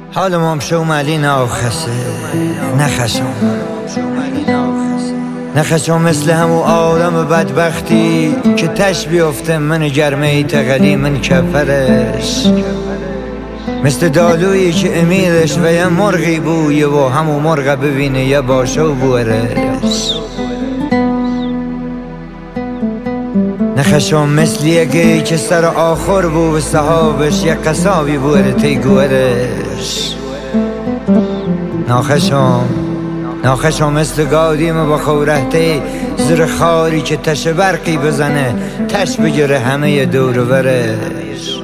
حال مامشو ملی ناخسه نخشم مثل همو آدم بدبختی که تش بیفته من گرمه تقلی من کفرش، مثل دالویی که امیدش و یه مرغی بویه و همو مرغ ببینه یه باشه و بورش. نخشم مثل یکی که سر آخر بو و صحابش یه قصابی بوره تی گورش. ناخشم مثل گادیم با خورهتی زیر خاری که تش برقی بزنه تش بگیره همه دور و برش.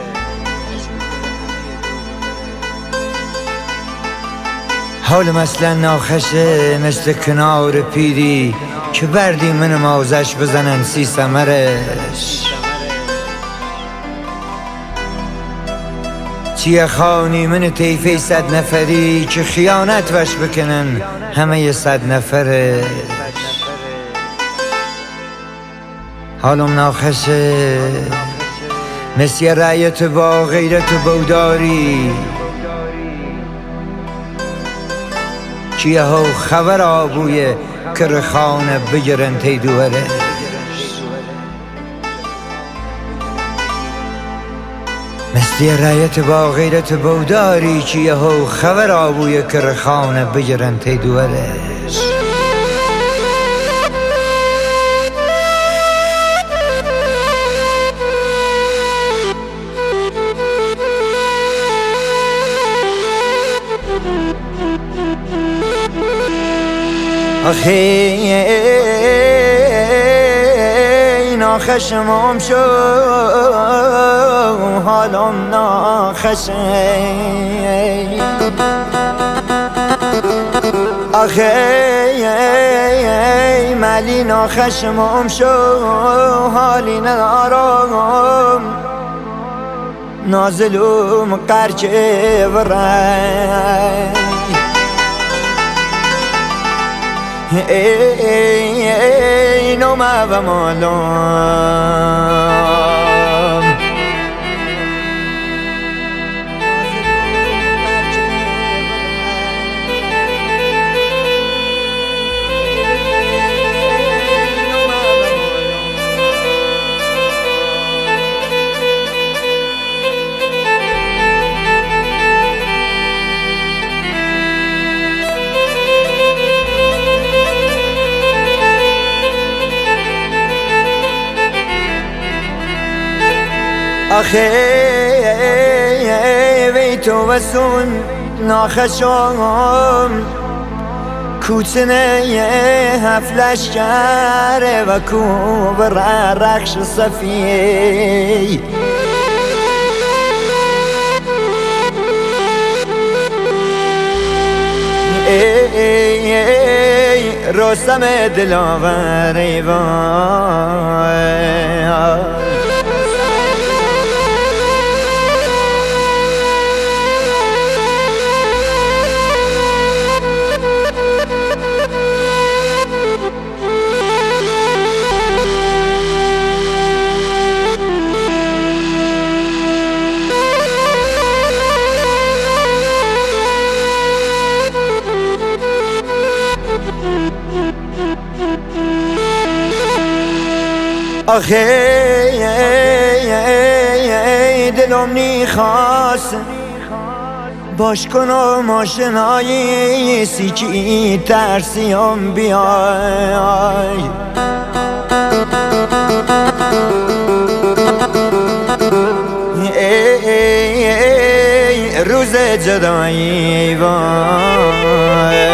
حال مثلا ناخشه مثل کنار پیری که بردی من مازش بزنن سی سمرش. چیه خانی من تیفی 100 نفری که خیانت وش بکنن همه 100 نفرش. حالم ناخشه مثل یه رعیت با غیرت و بوداری چیه ها خبر آبویه که رخانه بگرن تی دوهرش. مثل یه رعیت با غیرت بوداری چیه ها خبر آبویه که رخانه بگرن تی دوهرش. آخی ناخشمم شو حالم ناخشه. آخی ملی ناخشمم شو حالی ندارم نازلوم قرچه ورای. ای نومه و مالم آخه وی تو بسون ناخشم کوچنه هفلش کره و کو بر رخش صفیه. ای رستم دلاور ای وای. آخه دلم نیخواست باش کنم آشنایی سیکی ترسیم بیای. ای روز جدایی وای.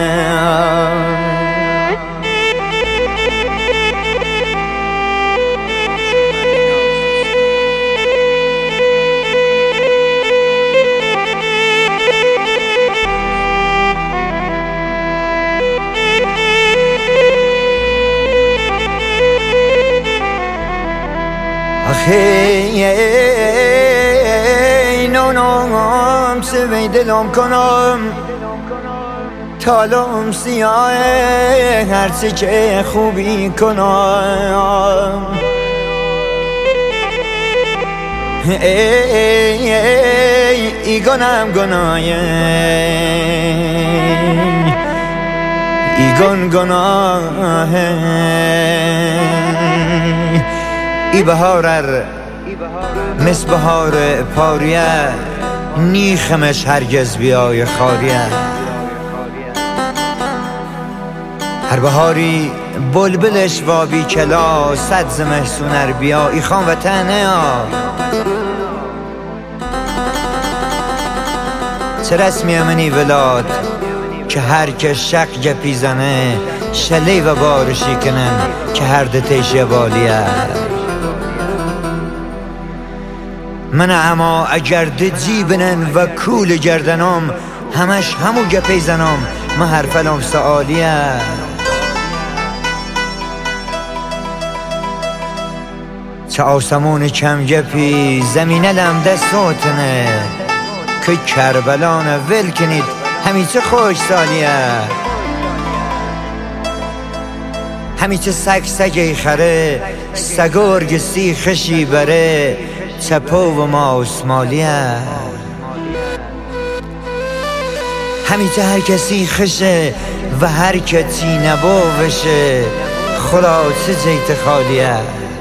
آخی نونم سوی دلم کنم تالم سیاه هرچی که خوبی کنم. ای گناه ای گناه ای بهارر مثل بهار پاریه نیخمش هرگز بیای خاریه هر بهاری بلبلش و بی کلا صد زمستونر بیا ای خان وطنه ها چه رسمی منی ولاد که هر که شق گپی زنه شلی و بارشی کنن که هر دتش بالیه من اما اگر دجی بنن و کول گردنم همش همو گپی زنم من حرفلم سوالیه چه آسمون کم گپی زمینه لم دستاتنه که کربلان ول کنید همیشه خوش سالیه همیشه سگ سگی خره سگرگ سی خشی بره چپو و ماوس مالیه همیشه هر کسی خشه و هر کسی نبوشه خلاص جیت خالیه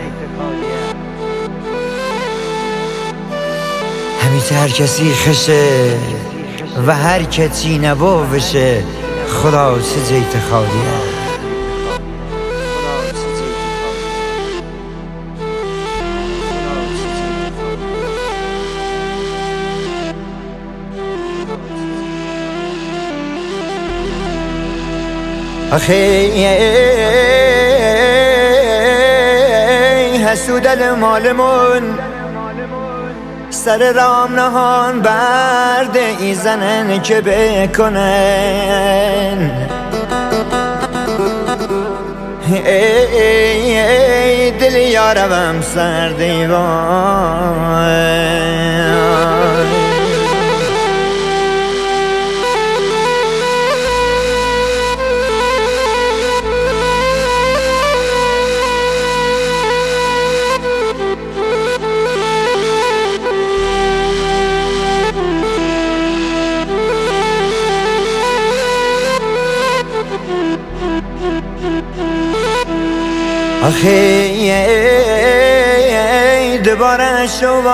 همیشه هر کسی خشه و هر کسی نبوشه خلاص جیت خالیه آخی حسودل مالمون سر رام نهان برده ای زنن که بکنن ای دل یارم سر دیوان آخی دوباره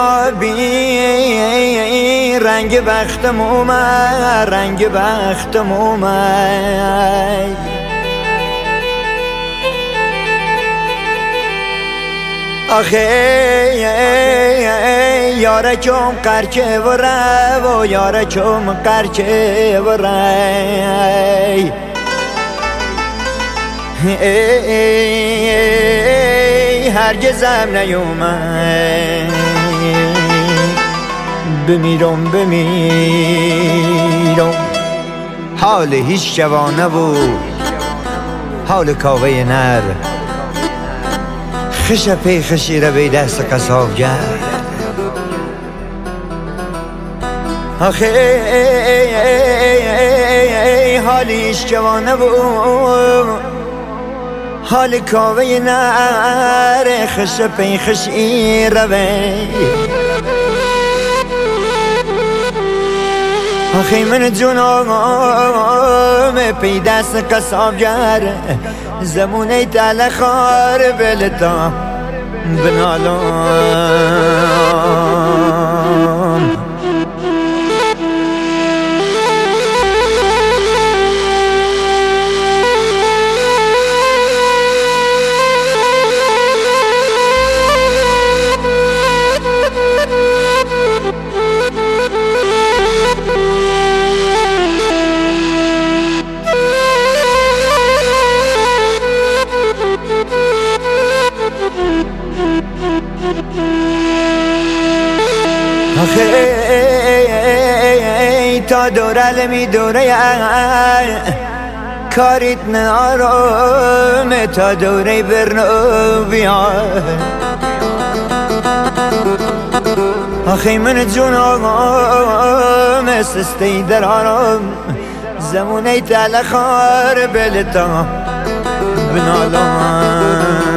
شوابی رنگ بختم اومد رنگ بختم اومد آخی یارکم قرکه و رو و یارکم قرکه و رو هرگزم نیومد بمیرم حال هیچ جوانه بود حال کاوه نر خش پی خشی رو به دست قصاب کرد آخه حال هیچ جوانه بود حال کاوه نر خش پی خشی روی آخی من جونم پی دست قصابگر زمونه تل خار بلتا بنالم آخی تا دوره می دوره کاریت نارم تا دوره برنو بیار آخی من جونم سستی درارم زمونه تلخار بلتا بنالم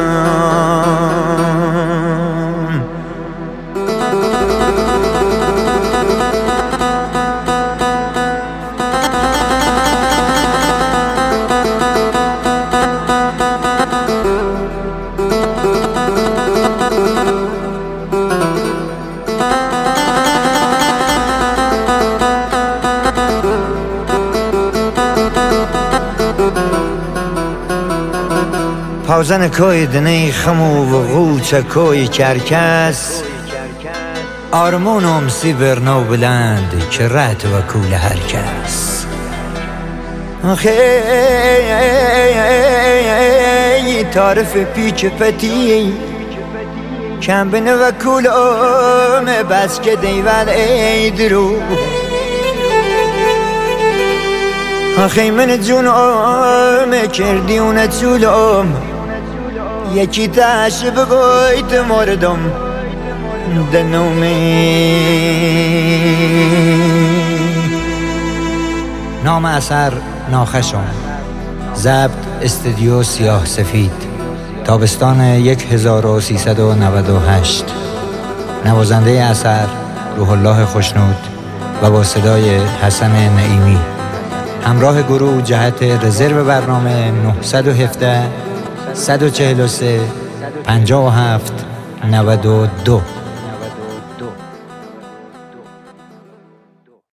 پاوزن کوی دنی خمو و غوچه کوی کرکس آرمونم سی برنو بلند که رت و کول هر کس خیلی تعرف پیچ پتی کم بنه و کولم بس که دیول ای درو آخی من جونم کردی اونه چولم یکی تاش بگویت مردم دنومی. نام اثر ناخشم، ضبط استودیو سیاه سفید، تابستان 1398. نوازنده اثر روح الله خوشنود و با صدای حسن نعیمی. همراه گروه جهت رزرو برنامه 917 143 57 92.